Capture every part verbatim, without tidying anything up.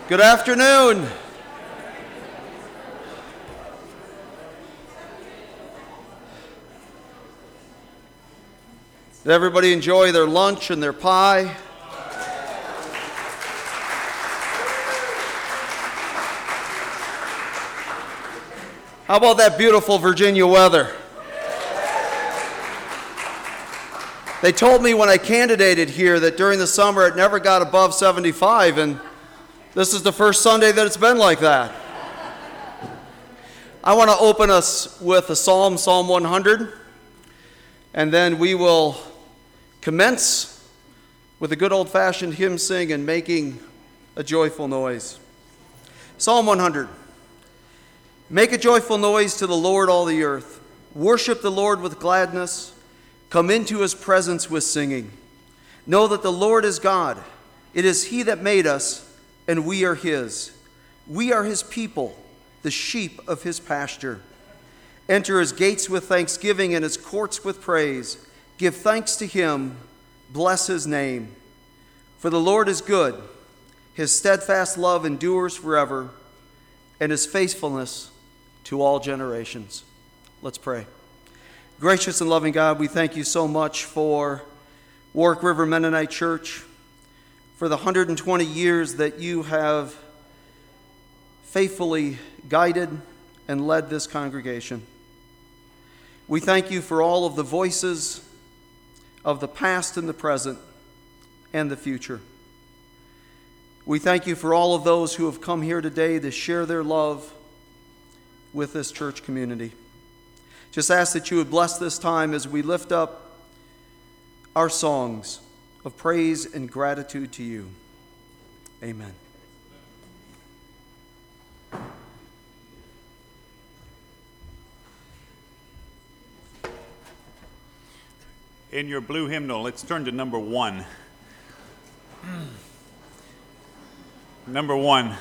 Good afternoon. Did everybody enjoy their lunch and their pie? How about that beautiful Virginia weather? They told me when I candidated here that during the summer it never got above seventy-five, and this is the first Sunday that it's been like that. I want to open us with a psalm, Psalm one hundred, and then we will commence with a good old-fashioned hymn sing and making a joyful noise. Psalm one hundred. Make a joyful noise to the Lord, all the earth. Worship the Lord with gladness. Come into his presence with singing. Know that the Lord is God. It is he that made us, and we are his. We are his people, the sheep of his pasture. Enter his gates with thanksgiving and his courts with praise. Give thanks to him. Bless his name. For the Lord is good. His steadfast love endures forever, and his faithfulness to all generations. Let's pray. Gracious and loving God, we thank you so much for Warwick River Mennonite Church, for the one hundred twenty years that you have faithfully guided and led this congregation. We thank you for all of the voices of the past and the present and the future. We thank you for all of those who have come here today to share their love with this church community. Just ask that you would bless this time as we lift up our songs of praise and gratitude to you. Amen. In your blue hymnal, let's turn to number one. Number one.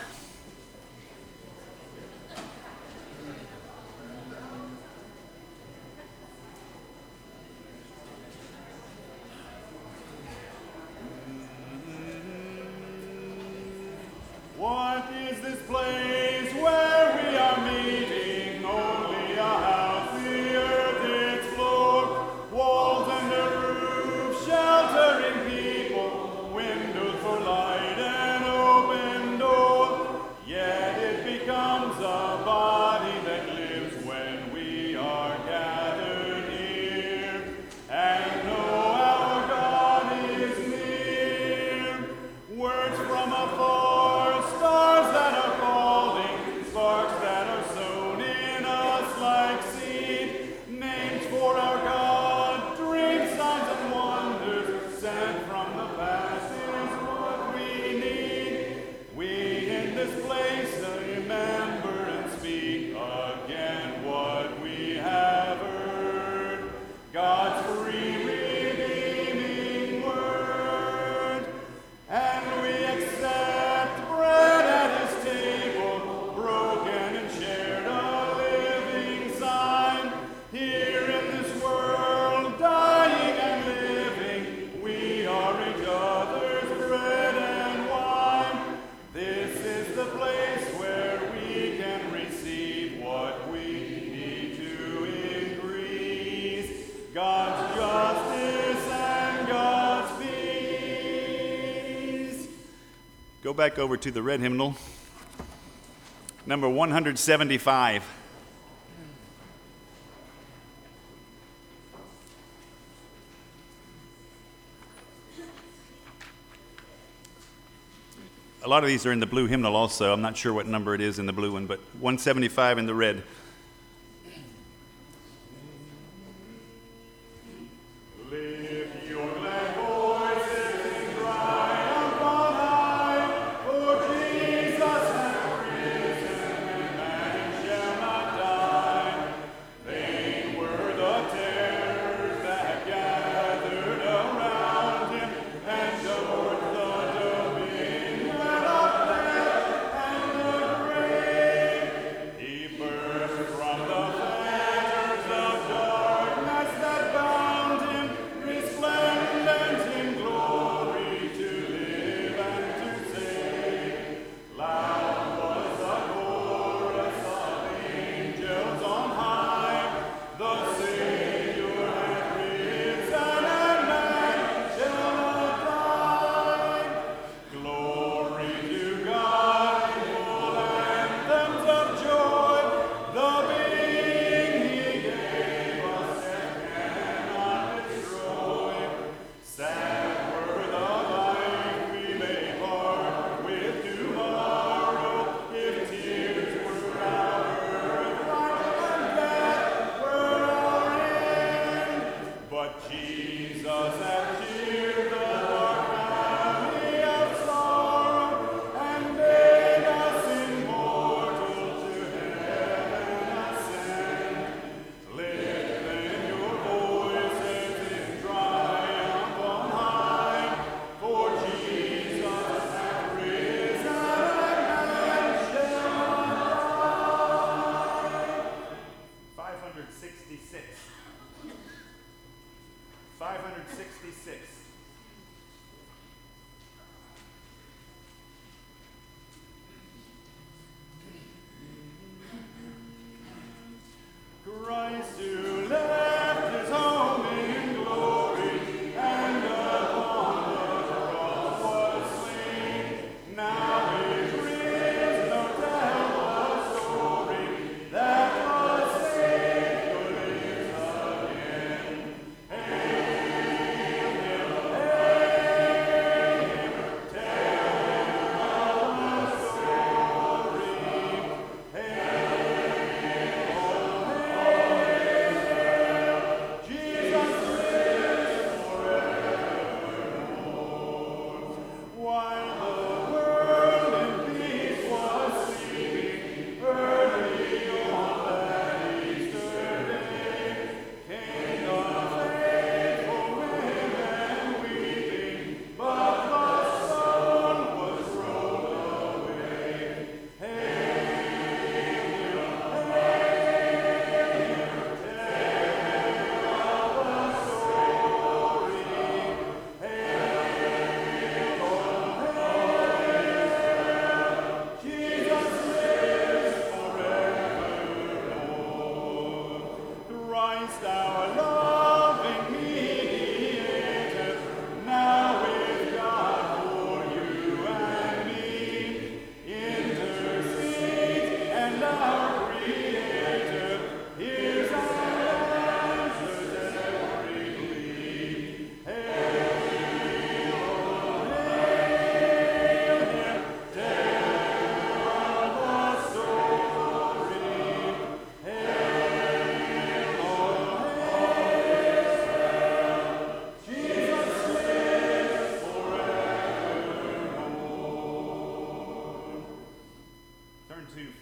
What is this place where we are meeting? Only a house, the earth its floor, walls and a roof, sheltering people, windows for light and open door. Yet it becomes a body that lives when we are gathered here, and know our God is near. Words from afar, stars that are falling, sparks that are sown in us like seed, names for our God, dreams, signs, and wonders, sent from the past is what we need. We in this place remember and speak again what we have heard, God's free redeeming word. And we accept bread at his table, broken and shared, a living sign. Here in this world, dying and living, we are each other's bread and wine. This is the place where we can receive what we need to increase God's justice and God's peace. Go back over to the red hymnal. Number one hundred seventy-five. A lot of these are in the blue hymnal also. I'm not sure what number it is in the blue one, but one seventy-five in the red. Lift your glad voices in triumph on high, for Jesus hath risen, and man shall not die. Vain were the terrors that gathered around him, and towards the dominion of death and the grave he burst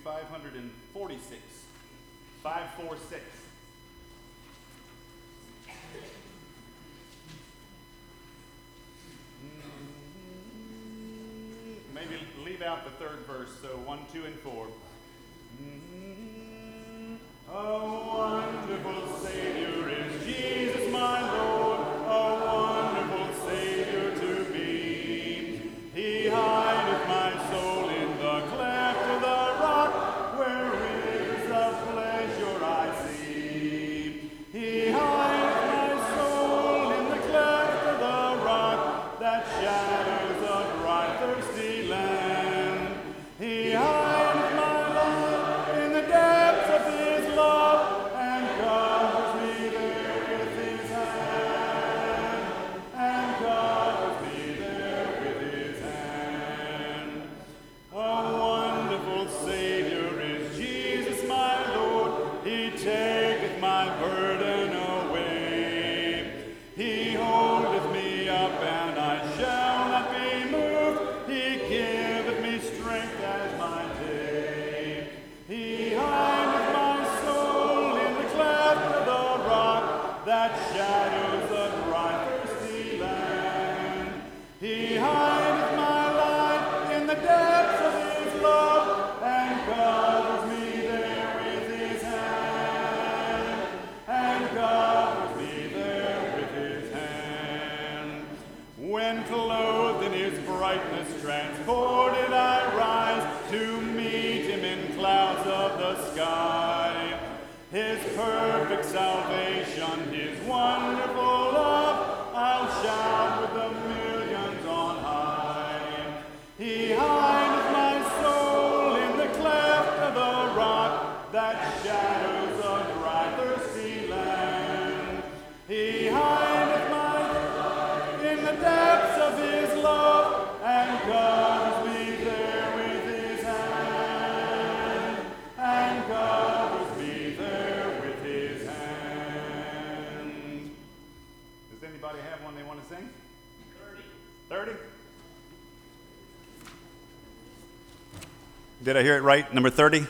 five forty-six. five forty-six. Maybe leave out the third verse, so one, two, and four. A wonderful Savior is Jesus, my Lord, a wonderful Savior to me. He hideth my soul in the cleft of the rock, where rivers of pleasure I see. He hideth my soul in the cleft of the rock, that shadows a dry, thirsty land. He hideth my life in the depths of his love, and covers me there with his hand, and covers me there with his hand. A wonderful Savior is Jesus, my Lord. He taketh my burden away. He holdeth me up, and I shall not be moved. He giveth me strength as my day. He hideth my soul in the cleft of the rock, that shadows a dry, thirsty land. He hideth my life in the depths of his love, and covers me there with his hand, and covers me there with his hand. When clothed in his brightness, transported I rise to meet him in clouds of the sky. His perfect salvation, his wonderful love, I'll shout with the millions on high. He hideth my soul in the cleft of the rock, that shadows a dry, thirsty land. He hideth my in the depths of his love, and covers me there with his hand, and covers me there with his hand. Does anybody have one they want to sing? thirty. thirty? Did I hear it right? Number thirty?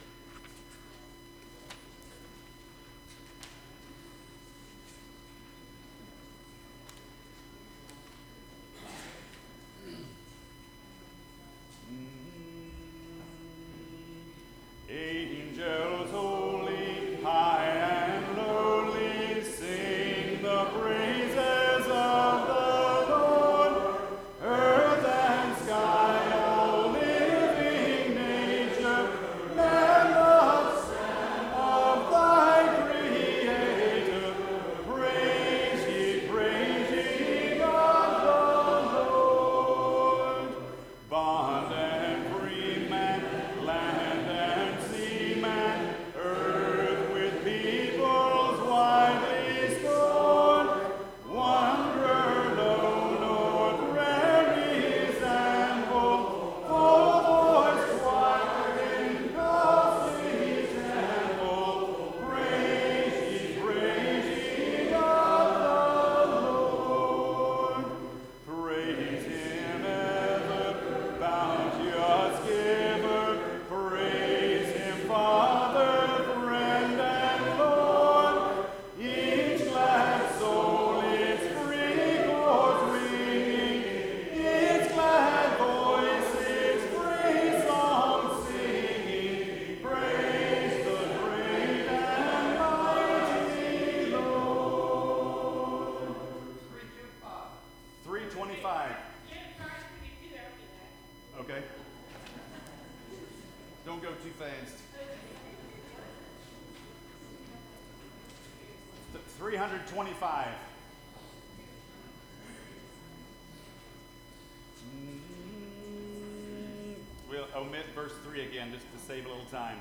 Angels holy, high and lowly, sing the praises of the Lord. Earth and sky, all living nature, and the son of thy Creator. Praise ye, praise ye, God the Lord. Bond and free man, land and sea man, earth with peoples widely scorned. Wanderer low, north prairies and full, full voice choir in costly temple. Praise ye, praise ye, God the Lord. Praise him ever, bounteous giver. Praise him, Father, friend, and Lord. Each glad soul its free chords ringing, its glad voice its free song singing. Praise the great and mighty Lord. three twenty-five. Okay. Don't go too fast. Th- three twenty-five. We'll omit verse three again just to save a little time.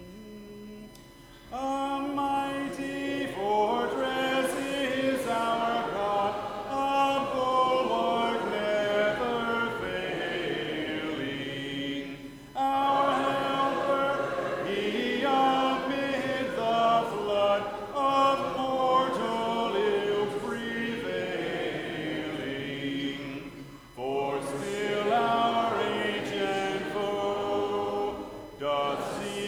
A mighty fortress is our God, a bulwark never failing. Our helper, he amid the flood of mortal ills prevailing. For still our ancient foe doth see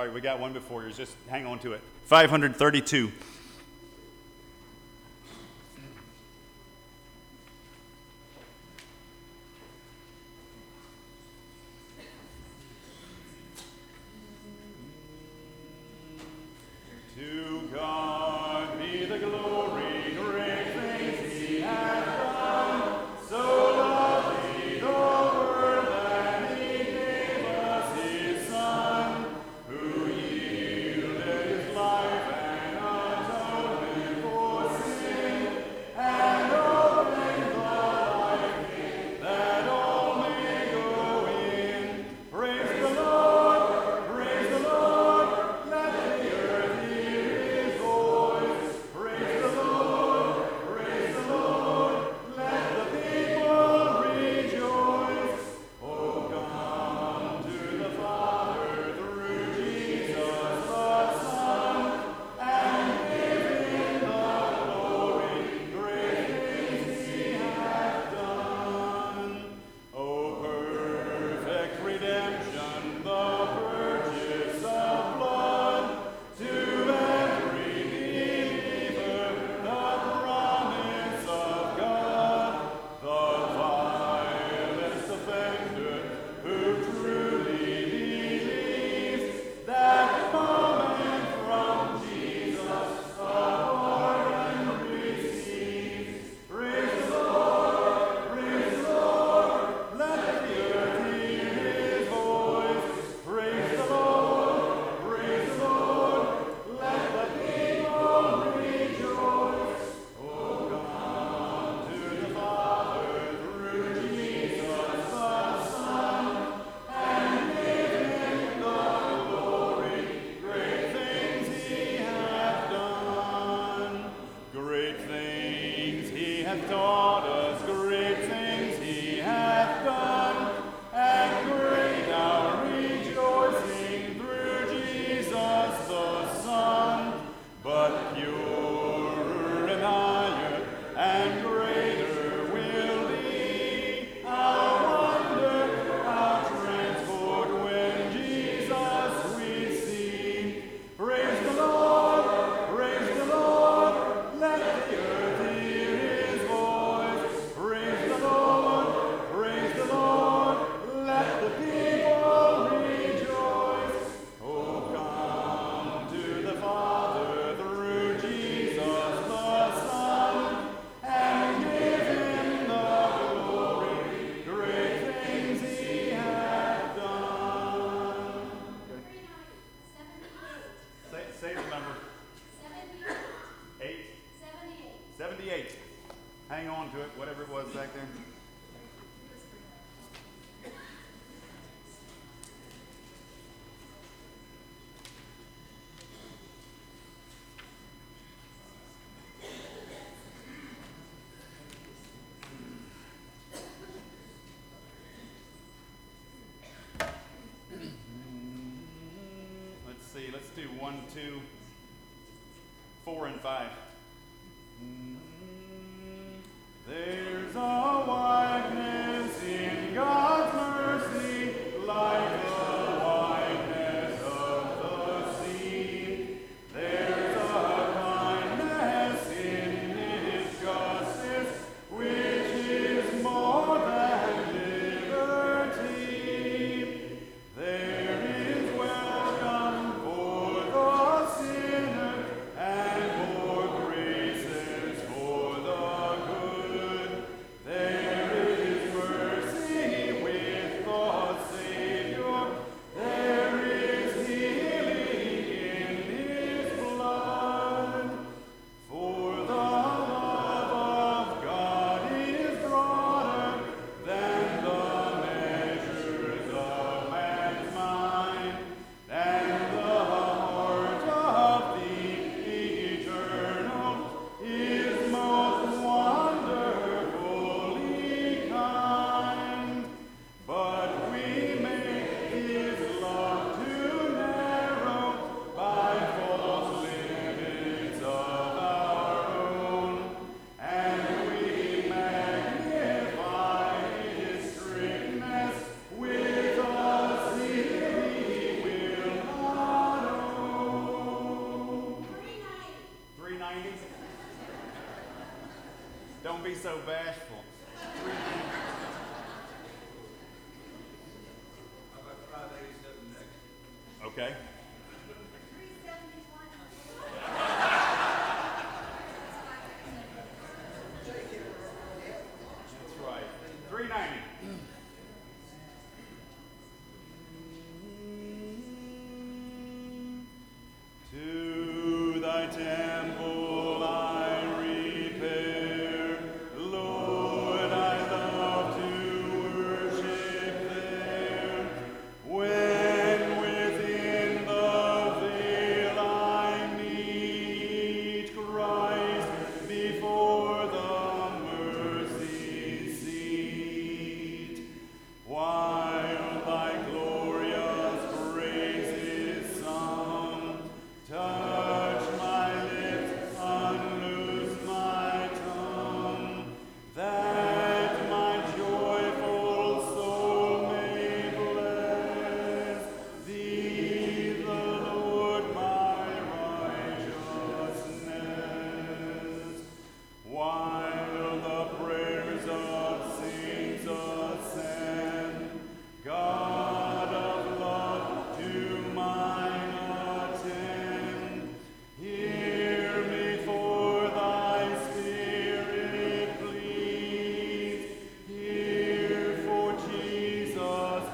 All right, we got one before yours. Just hang on to it. five hundred thirty-two. To God be the glory, great things he has done. So lovely the world that he gave us his Son, who yielded his life and atonement for sin, and opened the life gate that all may go in. Praise the Lord, praise the Lord, let the earth hear his voice. Praise the Lord, praise the Lord, let the people rejoice. Oh, come to the Father through Jesus the Son, and give him the glory, great things he hath done. Oh, perfect redemption, the purchase of blood, to every believer, the promise of God, the vilest offender who truly believes that moment from Jesus a pardon receives. Praise the Lord, praise the Lord, let the earth hear his voice. Praise the Lord, praise the Lord, let the people rejoice. Oh, come to the Father through Jesus the Son, and give him the glory, great things he hath done. Great things he hath taught us, great things he hath done, and great our rejoicing through Jesus the Son. But purer and higher and greater will be our wonder, our transport when Jesus we see. Praise the Lord, praise the Lord, let the earth hear his voice. Praise the Lord, praise the Lord, let the people rejoice. Oh, come to the Father through Jesus the Son, and give him the glory, great things he hath done. Say, say the number. Eight. seventy-eight. Hang on to it, whatever it was back there. Let's see, let's do one, two, four, and five. There's a wideness in God's mercy, like the wideness of the sea. There's a kindness in his justice, which is more than liberty. There is welcome for the sinner, and more so bashful. Okay. That's right. three ninety. To thy temple I repair, Lord, I love to worship there. When within the veil I meet Christ before the mercy seat, while thy glorious praises sung, touch my lips, unloose my tongue, that my joyful soul may bless thee, the Lord my righteousness. While the prayers of saints ascend, God of love, to mine attend. Hear me, for thy Spirit pleads. Hear, for Jesus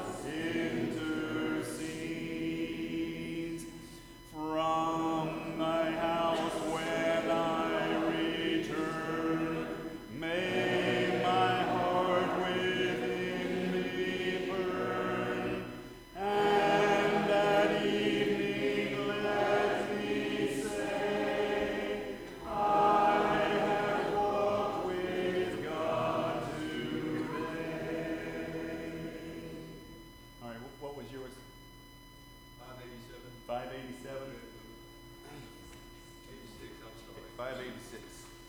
intercedes. From thy house when I return, may my heart within me burn, and at evening let me say, I have walked with God today. All right, wh- what was yours? five eighty-seven. five eighty-seven? eighty-six, I'm sorry. five eighty-six.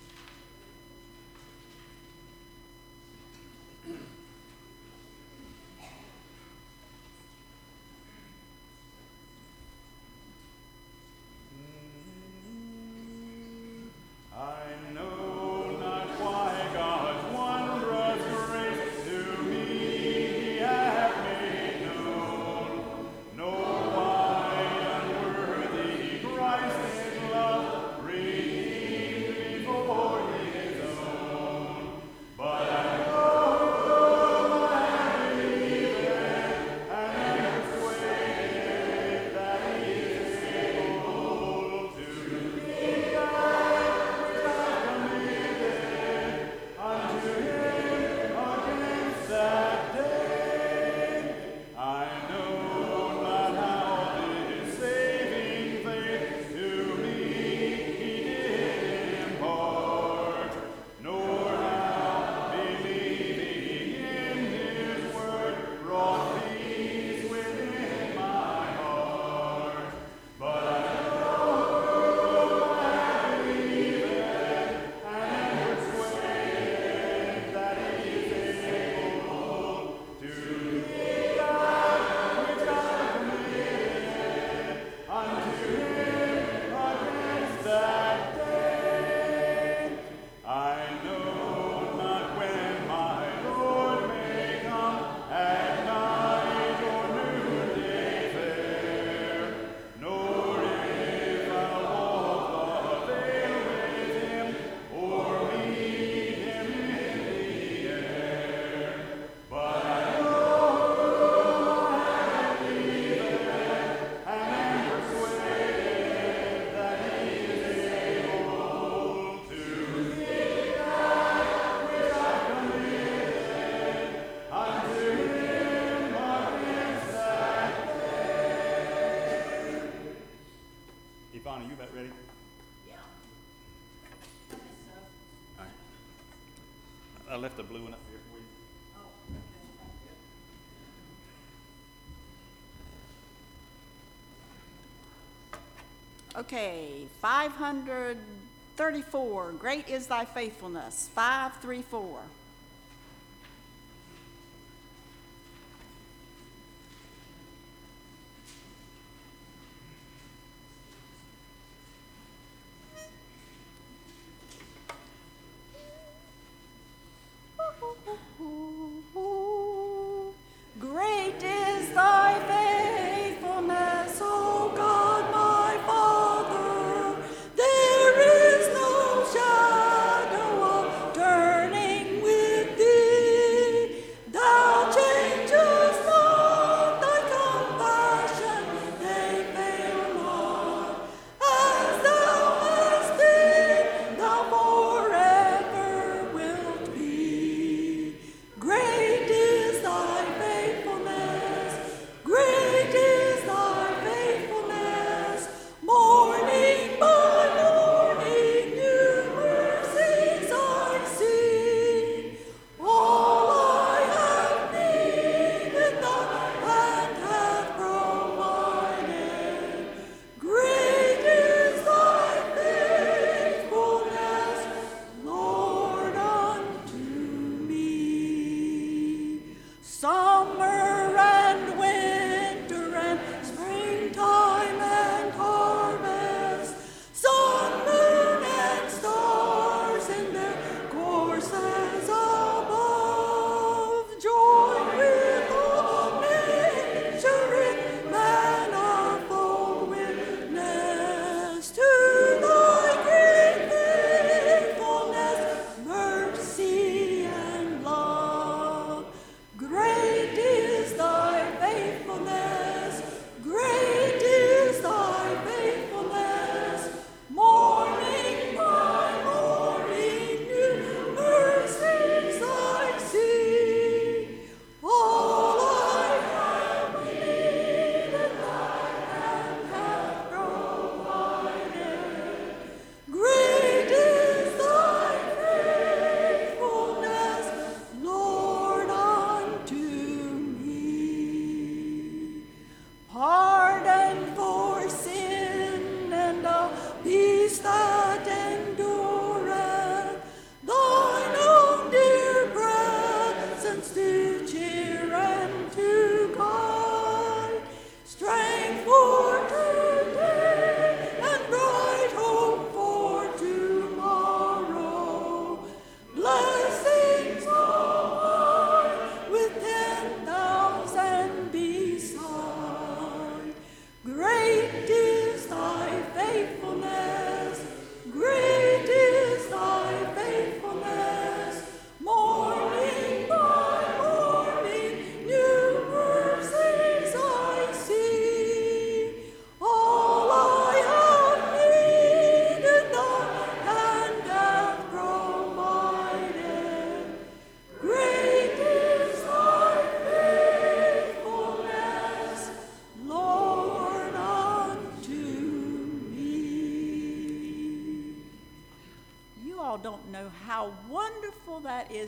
I know not why God's wondrous grace to me He hath made known, nor why unworthy Christ in love redeemed me for His own. But I know I believe it, and am persuaded that He is able to keep that which I committed unto Him against that day. I know not how this saving faith to me He did impart, nor how believing in His word brought peace within my heart. But I know I believe it, and am persuaded that He is able to keep that which I committed unto Him against that day. I know not when my Lord may come, at night or noonday fair, nor if I'll walk the vale with Him, or meet Him in the air. But I know I believe it, and am persuaded that He is able to keep that which I committed unto Him against that day. Ivana, you about ready? Yeah. All right. I left the blue one up here for you. Oh, okay, five hundred thirty-four, great is thy faithfulness, five three four.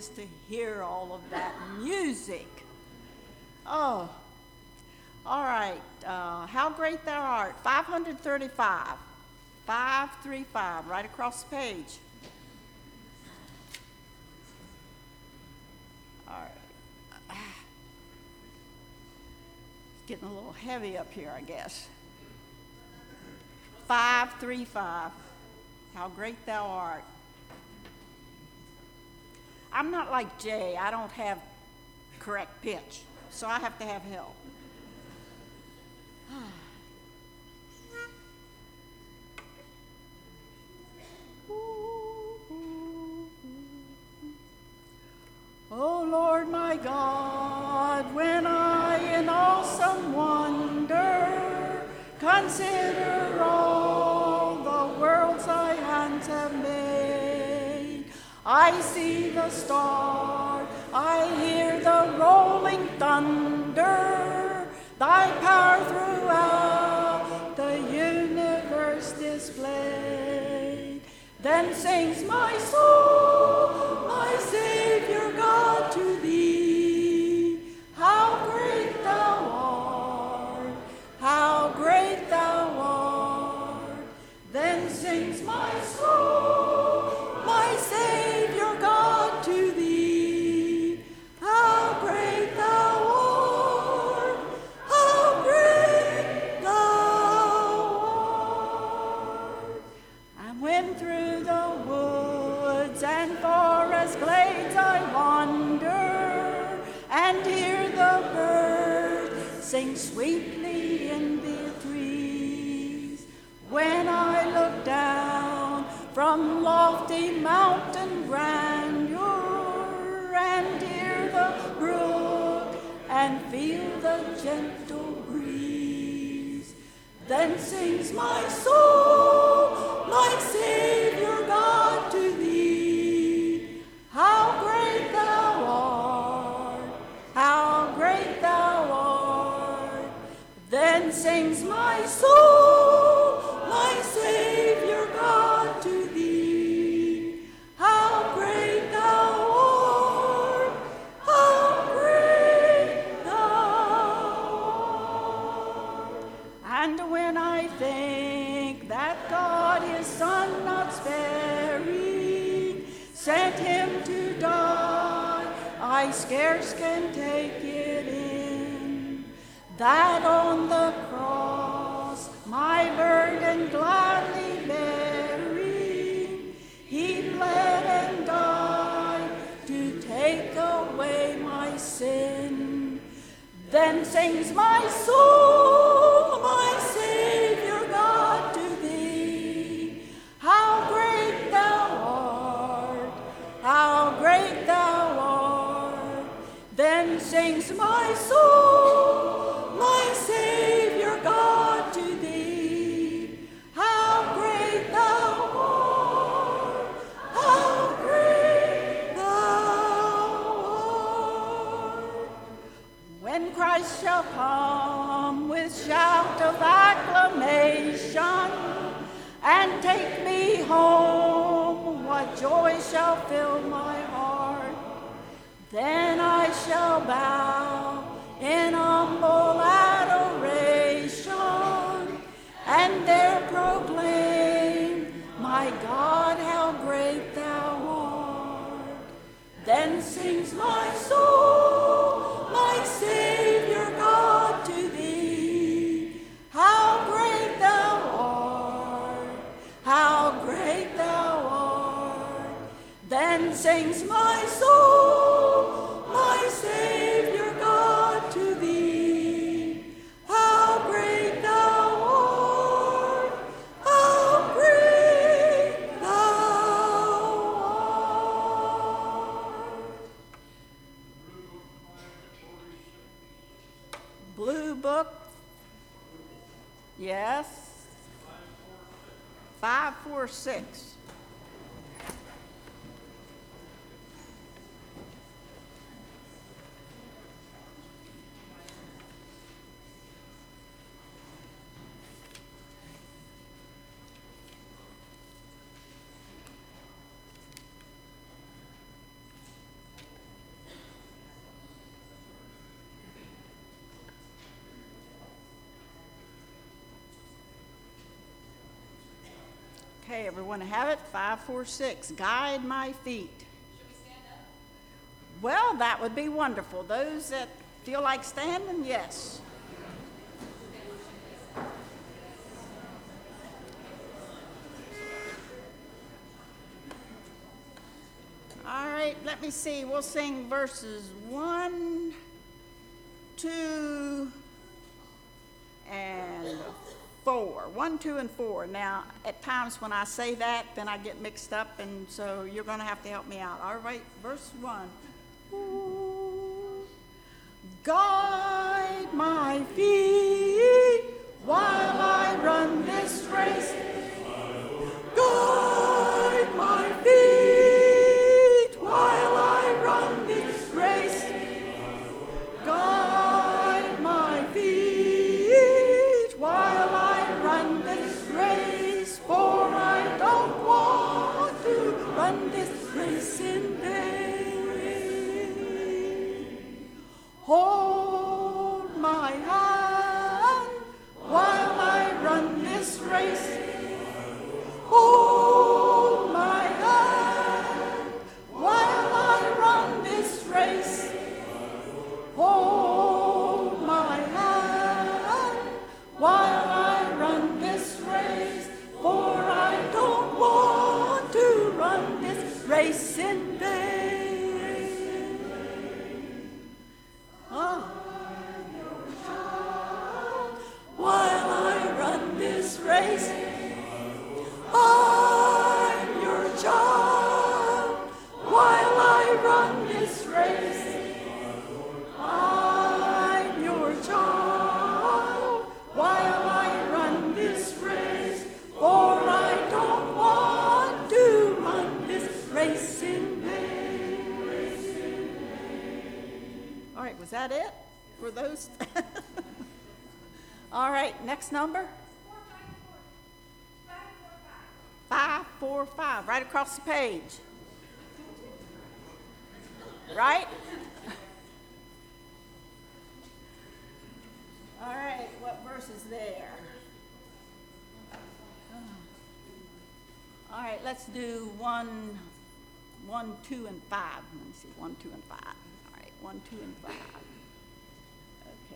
is to hear all of that music. Oh, all right. Uh, how great thou art. five hundred thirty-five. five three five, right across the page. All right. It's getting a little heavy up here, I guess. five three five. How great thou art. I'm not like Jay. I don't have correct pitch, so I have to have help. Oh Lord my God, when I in awesome wonder consider all the worlds thy hands have made, I see the star, I hear the rolling thunder, thy power throughout the universe displayed. Then sings my soul, my Savior God, to thee. How great thou art, how great thou art. Then sings my soul, my Savior God, to thee. How great thou art, how great thou art. And when through the woods and forest glades I wander, and hear the birds sing sweetly in the trees, when I look down from lofty mountain grandeur, and hear the brook and feel the gentle breeze, then sings my soul, my Savior God, to thee. How great thou art, how great thou art. Then sings my soul, my Savior God, to thee. How great thou art, how great thou art. And when I think that God his Son not sparing sent him to die, I scarce can take it in, that on the cross my burden gladly bearing, he bled and died to take away my sin. Then sings my soul, my Savior God, to thee. How great thou art, how great thou art. Then sings my soul, my Savior God, to thee. How great thou art, how great thou art. When Christ shall come with shout of acclamation and take me home, what joy shall fill my heart. Then I shall bow in humble adoration and there proclaim, my God, how great thou art. Then sings my soul, my Savior God, to thee. How great thou art, how great thou art. Then sings my soul, my Savior God, to thee. How great thou art, how great thou art. Blue book, yes, five four six. Okay, everyone have it? five four six, guide my feet. Should we stand up? Well, that would be wonderful. Those that feel like standing, yes. All right, let me see. We'll sing verses one, two, and four. One, two, and four. Now, at times when I say that, then I get mixed up, and so you're going to have to help me out. All right, verse one. Guide my feet while I run this race. Guide my feet while I run this race. Guide my feet while I run this race, for I don't want to run this race in vain. Hold my hand while I run this race. Hold my hand while I run this race. Hold my hand while I run this race, for I don't want to run this race in vain. Oh. While I run this race, I'm your child. While I run this race, I'm your child. While I run this race, for I don't want to run this race in vain. All right, was that it for those? All right, next number. Five, four, five, right across the page. Right? All right, what verse is there? All right, let's do one, one, two, and five. Let me see, one, two, and five. All right, one, two, and five. Okay.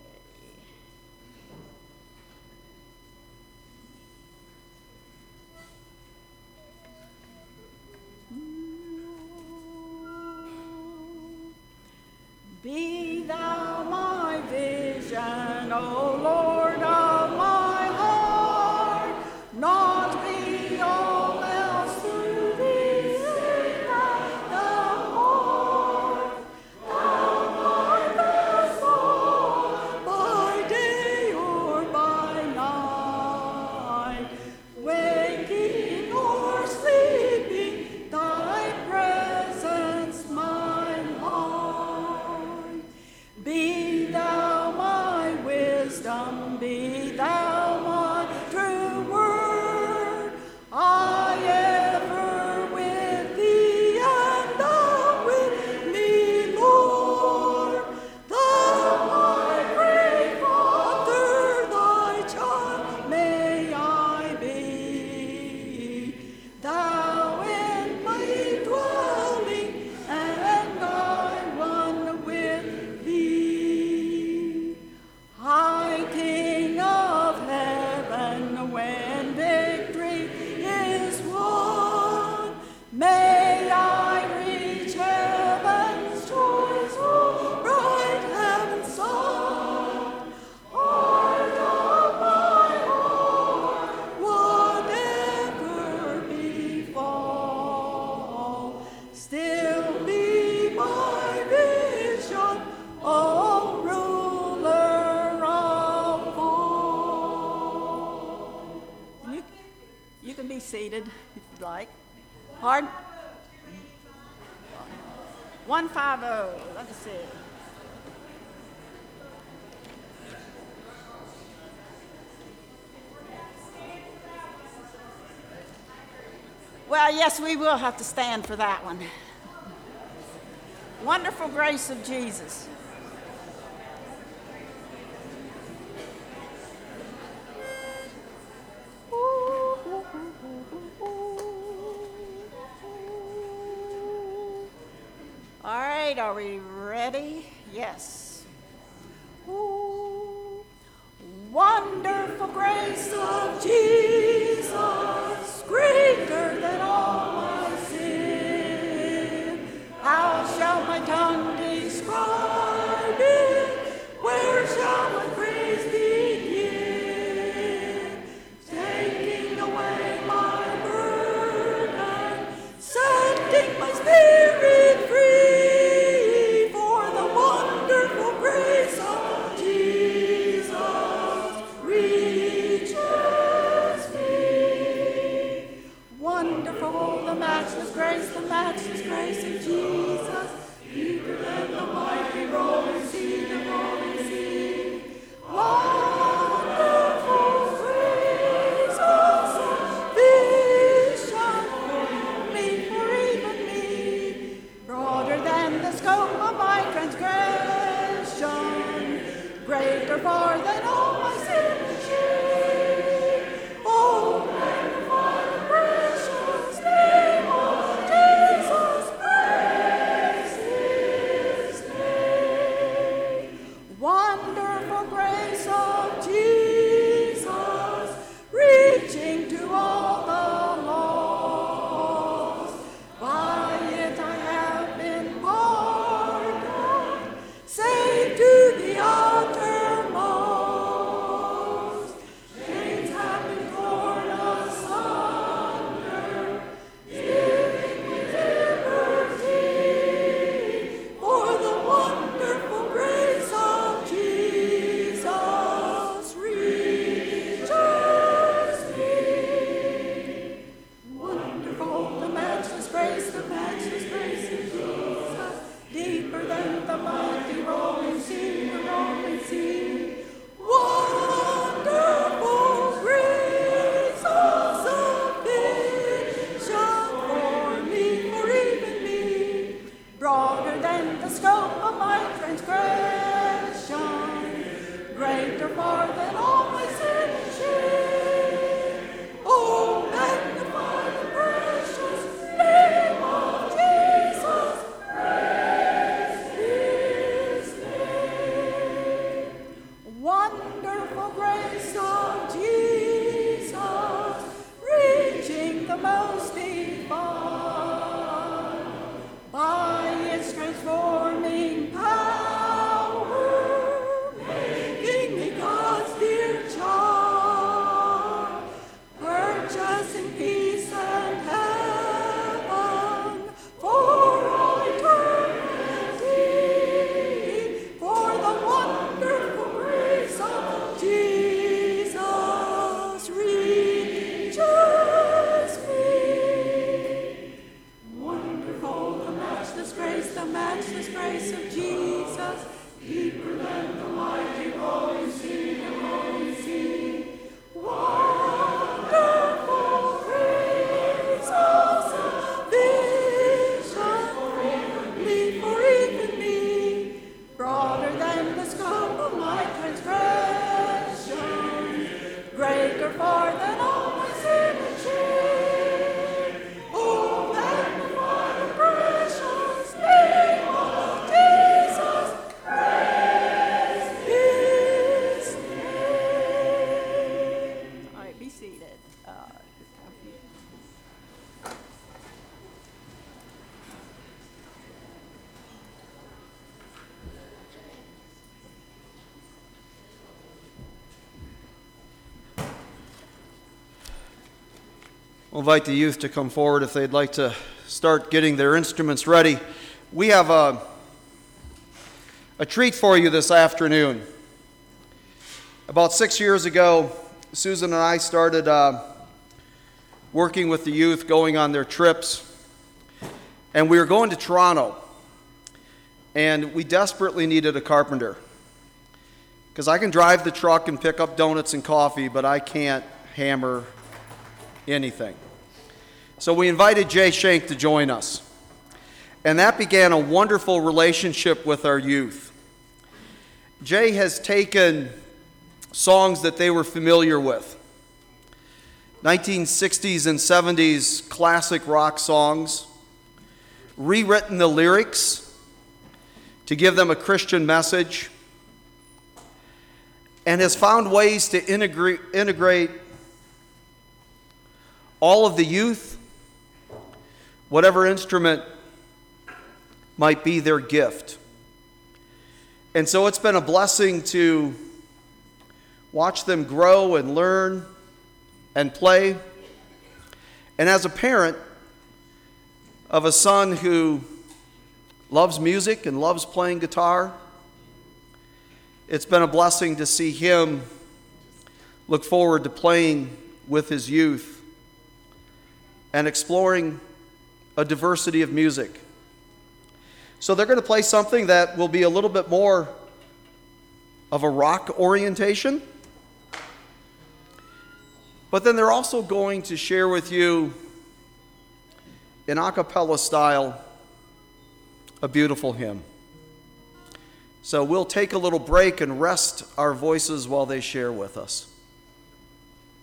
Be thou my vision, O Lord of my heart, not be all else through thee, thou Lord, thou my best Lord, by day or by night, waking or sleeping, thy presence my light. Be thou my wisdom, be thou my true word. I ever with thee and thou with me, Lord. Thou my great Father, thy child may I be. Thou in my dwelling, and I one with thee. High King of heaven, when victory is won, may I reach heaven's joys, oh bright heaven's sun. Heart of my heart, whatever befall, still be my vision, O ruler of all. You, you can be seated if you'd like. Hard. One five zero. Let me see. Well, yes, we will have to stand for that one. Wonderful grace of Jesus. Ooh, ooh, ooh, ooh, ooh. are we ready? Yes. Ooh. Wonderful grace of Jesus, greater than all my sin. How shall my tongue describe it? Where shall my praise begin? Taking away my burden, setting my spirit free, for the wonderful grace of Jesus reaches me. Wonderful, the matchless grace, the matchless grace of Jesus, deeper than the mighty rolling sea, the rolling sea. Wonderful grace of salvation for me, for even me, broader than the scope of my transgression, greater far than all my sin and shame. Oh, magnify the precious name of Jesus, praise His name. Wonderful grace of Jesus, reaching to all the lost. By it I have been pardoned, saved to the uttermost. Chains have been torn asunder, giving me liberty, for the wonderful grace of Jesus reaches me. Wonderful, the matchless grace, the matchless grace of Jesus, deeper than the mighty rolling sea, the rolling sea. Wonderful grace of salvation for me, for even me, broader than the scope of my transgression, greater far than all my sin and shame. Oh, magnify the precious name of Jesus, praise His name. Wonderful grace of Jesus, reaching the most divine, by its transforming power, making me God's dear child, purchasing peace and heaven for all eternity, for the wonderful grace of Jesus reaches me. Wonderful, the matchless grace, the matchless grace of Jesus, deeper than the mighty rolling sea, the rolling sea. Wonderful grace of salvation for me, for even me, broader than the scope of my transgression, greater far than all my sin and shame. Oh, magnify the precious name of Jesus, praise His name. All right, be seated. Uh, We'll invite the youth to come forward if they'd like to start getting their instruments ready. We have a, a treat for you this afternoon. About six years ago, Susan and I started uh, working with the youth, going on their trips, and we were going to Toronto, and we desperately needed a carpenter, because I can drive the truck and pick up donuts and coffee, but I can't hammer anything. So we invited Jay Shank to join us. And that began a wonderful relationship with our youth. Jay has taken songs that they were familiar with, nineteen sixties and seventies classic rock songs, rewritten the lyrics, to give them a Christian message, and has found ways to integrate, integrate all of the youth, whatever instrument might be their gift. And so it's been a blessing to watch them grow and learn and play. And as a parent of a son who loves music and loves playing guitar, it's been a blessing to see him look forward to playing with his youth and exploring a diversity of music. So they're going to play something that will be a little bit more of a rock orientation. But then they're also going to share with you, in a cappella style, a beautiful hymn. So we'll take a little break and rest our voices while they share with us.